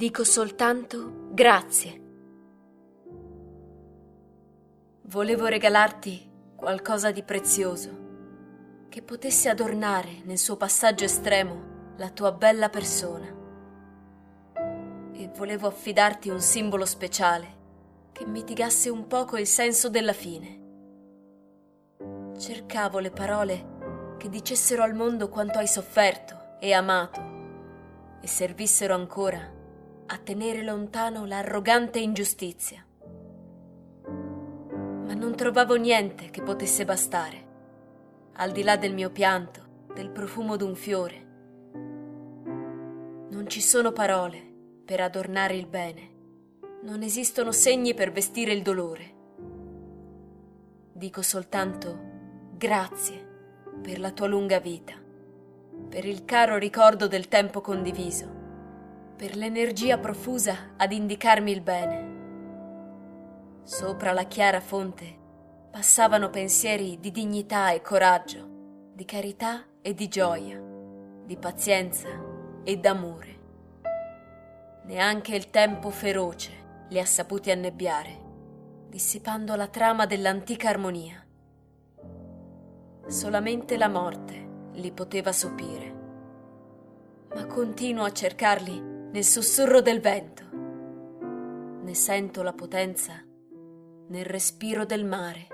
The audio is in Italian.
Dico soltanto grazie. Volevo regalarti qualcosa di prezioso, che potesse adornare nel suo passaggio estremo la tua bella persona. E volevo affidarti un simbolo speciale che mitigasse un poco il senso della fine. Cercavo le parole che dicessero al mondo quanto hai sofferto e amato e servissero ancora a tenere lontano l'arrogante ingiustizia. Ma non trovavo niente che potesse bastare, al di là del mio pianto, del profumo d'un fiore. Non ci sono parole per adornare il bene, non esistono segni per vestire il dolore. Dico soltanto grazie per la tua lunga vita, per il caro ricordo del tempo condiviso, per l'energia profusa ad indicarmi il bene. Sopra la chiara fonte passavano pensieri di dignità e coraggio, di carità e di gioia, di pazienza e d'amore. Neanche il tempo feroce li ha saputi annebbiare, dissipando la trama dell'antica armonia. Solamente la morte li poteva sopire, ma continuo a cercarli nel sussurro del vento. Ne sento la potenza nel respiro del mare.